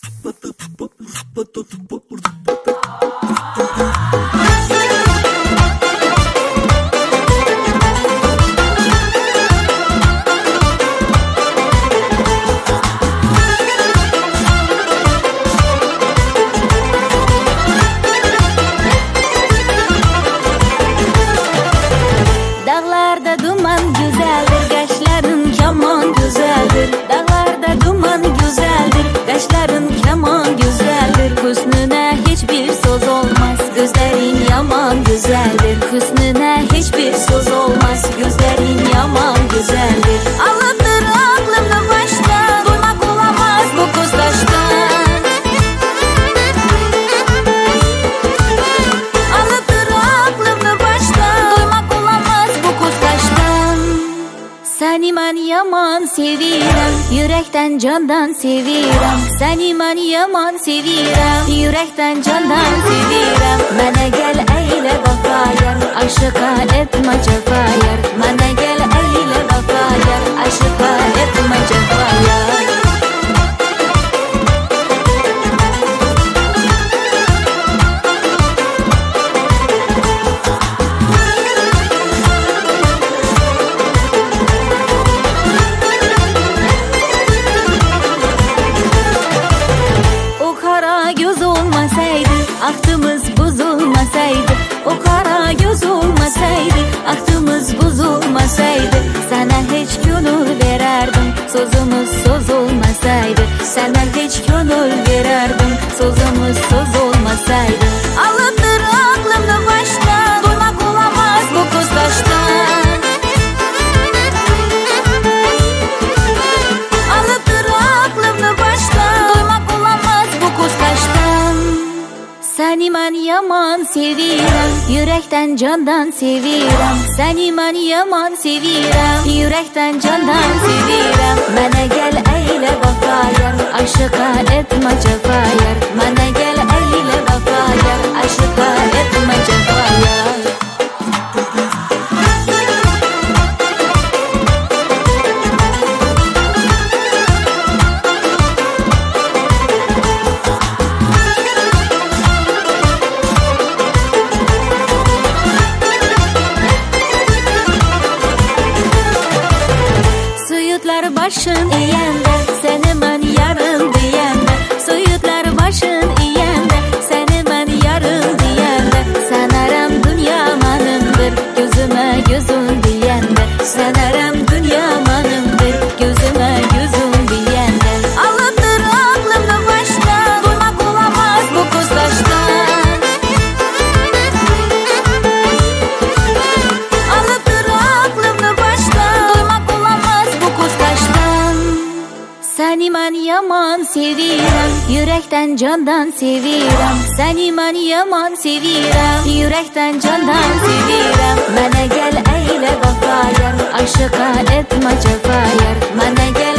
Dağlarda duman güzeldir, kaşların keman güzeldir. Dağlarda duman güzeldir, kaşların keman güzeldir. Hüsnüne hiçbir söz olmaz, gözlerin yaman güzeldir. Hüsnüne hiçbir söz olmaz, gözlerin yaman güzeldir. Alıptır aklımı baştan, duymak olamaz bu kız taştan. Alıptır aklımı baştan, duymak olamaz bu kız taştan. Seni ben yaman sevirem, yürekten candan sevirem. Seni ben yaman sevirem, yürekten candan sevirem. Bana gel eyle vefa yar, aşıka etme cefa yar. Bana gel eyle vefa yar, aşıka etme cefa yar. Göz olmasaydı, aklımız bozulmasaydı. O kara göz olmasaydı, aklımız bozulmasaydı. Sana hiç gönül verirdim, sözümüz söz olmasaydı. Sana hiç gönül verirdim, sözümüz söz olmasaydı. Alıptır aklımı baştan, duymak olamaz bu kız taştan. Alıptır aklımı baştan, duymak olamaz bu kız taştan. Seni ben yaman sevirem, yürekten candan sevirem. Seni ben yaman sevirem, yürekten candan sevirem. Bana gel eyle vefa yar, aşıka etme cefa yar. Bana gel eyle vefa yar, aşıka etme cefa yar. Söğütler başın iyende, seni ben yarın diyende. Söğütler başın iyende, seni ben yarın diyende. Sanarım dünya manımdır, gözüme gözün diyende. Sanarım dünya manımdır, gözüme gözün diyende. Alıptır aklımı baştan, duymak olamaz bu kız taştan. Alıptır aklımı baştan, duymak olamaz bu kız taştan. Seni ben yaman sevirem, yürekten candan sevirem. Seni ben yaman sevirem, yürekten candan sevirem. Bana gel eyle vefa yar, aşıka etme cefa yar. Bana gel